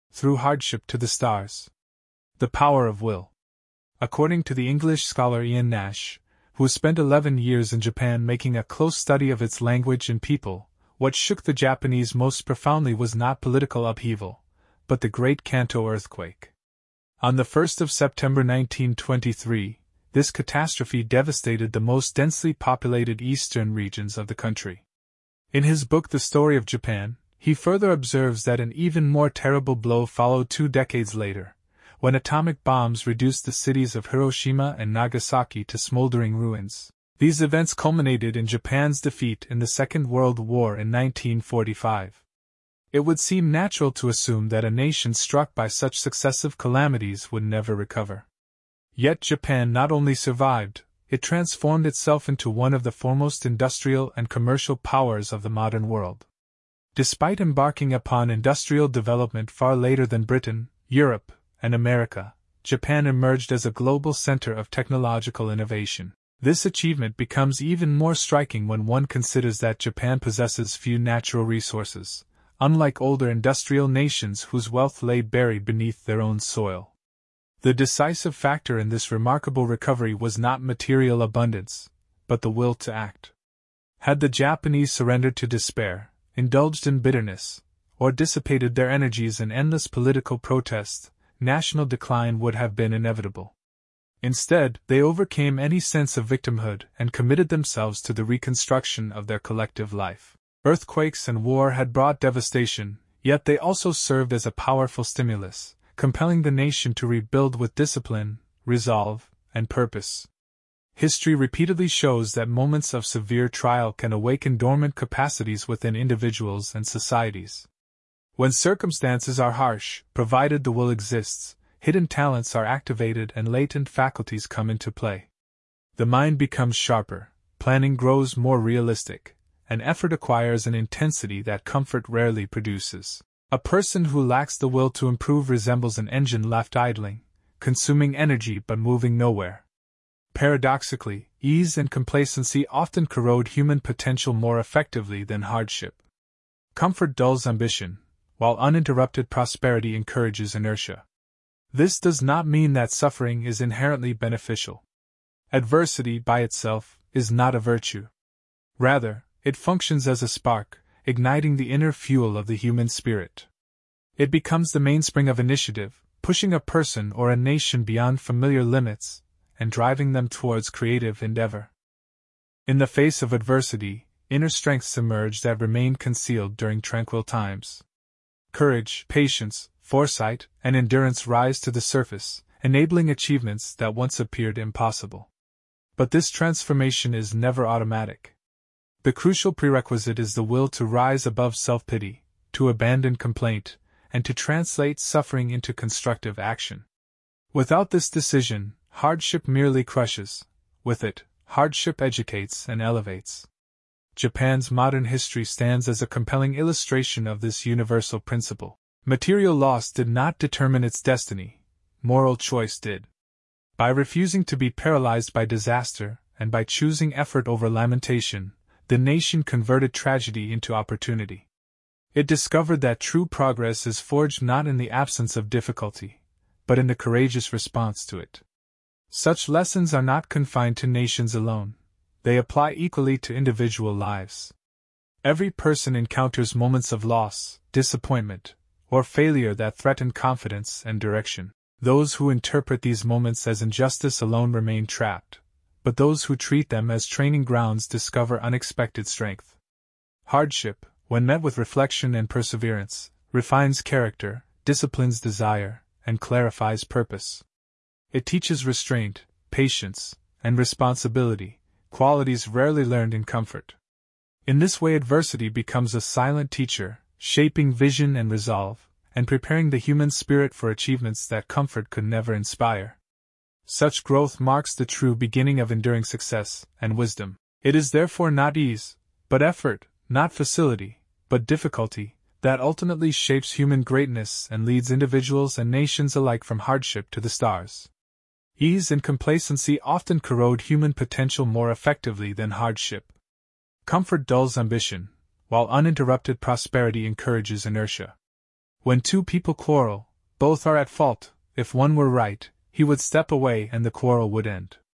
Through hardship to the stars. The power of will. According to the English scholar Ian Nash, who spent 11 years in Japan making a close study of its language and people, what shook the Japanese most profoundly was not political upheaval, but the Great Kanto earthquake. On the 1st of September 1923, this catastrophe devastated the most densely populated eastern regions of the country. In his book The Story of Japan, he further observes that an even more terrible blow followed 2 decades later, when atomic bombs reduced the cities of Hiroshima and Nagasaki to smoldering ruins. These events culminated in Japan's defeat in the Second World War in 1945. It would seem natural to assume that a nation struck by such successive calamities would never recover. Yet Japan not only survived, it transformed itself into one of the foremost industrial and commercial powers of the modern world. Despite embarking upon industrial development far later than Britain, Europe, and America, Japan emerged as a global center of technological innovation. This achievement becomes even more striking when one considers that Japan possesses few natural resources, unlike older industrial nations whose wealth lay buried beneath their own soil. The decisive factor in this remarkable recovery was not material abundance, but the will to act. Had the Japanese surrendered to despair, indulged in bitterness, or dissipated their energies in endless political protest, national decline would have been inevitable. Instead, they overcame any sense of victimhood and committed themselves to the reconstruction of their collective life. Earthquakes and war had brought devastation, yet they also served as a powerful stimulus, compelling the nation to rebuild with discipline, resolve, and purpose. History repeatedly shows that moments of severe trial can awaken dormant capacities within individuals and societies. When circumstances are harsh, provided the will exists, hidden talents are activated and latent faculties come into play. The mind becomes sharper, planning grows more realistic, and effort acquires an intensity that comfort rarely produces. A person who lacks the will to improve resembles an engine left idling, consuming energy but moving nowhere. Paradoxically, ease and complacency often corrode human potential more effectively than hardship. Comfort dulls ambition, while uninterrupted prosperity encourages inertia. This does not mean that suffering is inherently beneficial. Adversity, by itself, is not a virtue. Rather, it functions as a spark, igniting the inner fuel of the human spirit. It becomes the mainspring of initiative, pushing a person or a nation beyond familiar limits, and driving them towards creative endeavor. In the face of adversity, inner strengths emerge that remained concealed during tranquil times. Courage, patience, foresight, and endurance rise to the surface, enabling achievements that once appeared impossible. But this transformation is never automatic. The crucial prerequisite is the will to rise above self-pity, to abandon complaint, and to translate suffering into constructive action. Without this decision, hardship merely crushes; with it, hardship educates and elevates. Japan's modern history stands as a compelling illustration of this universal principle. Material loss did not determine its destiny, moral choice did. By refusing to be paralyzed by disaster, and by choosing effort over lamentation, the nation converted tragedy into opportunity. It discovered that true progress is forged not in the absence of difficulty, but in the courageous response to it. Such lessons are not confined to nations alone. They apply equally to individual lives. Every person encounters moments of loss, disappointment, or failure that threaten confidence and direction. Those who interpret these moments as injustice alone remain trapped, but those who treat them as training grounds discover unexpected strength. Hardship, when met with reflection and perseverance, refines character, disciplines desire, and clarifies purpose. It teaches restraint, patience, and responsibility, qualities rarely learned in comfort. In this way, adversity becomes a silent teacher, shaping vision and resolve, and preparing the human spirit for achievements that comfort could never inspire. Such growth marks the true beginning of enduring success and wisdom. It is therefore not ease, but effort, not facility, but difficulty, that ultimately shapes human greatness and leads individuals and nations alike from hardship to the stars. Ease and complacency often corrode human potential more effectively than hardship. Comfort dulls ambition, while uninterrupted prosperity encourages inertia. When two people quarrel, both are at fault. If one were right, he would step away and the quarrel would end.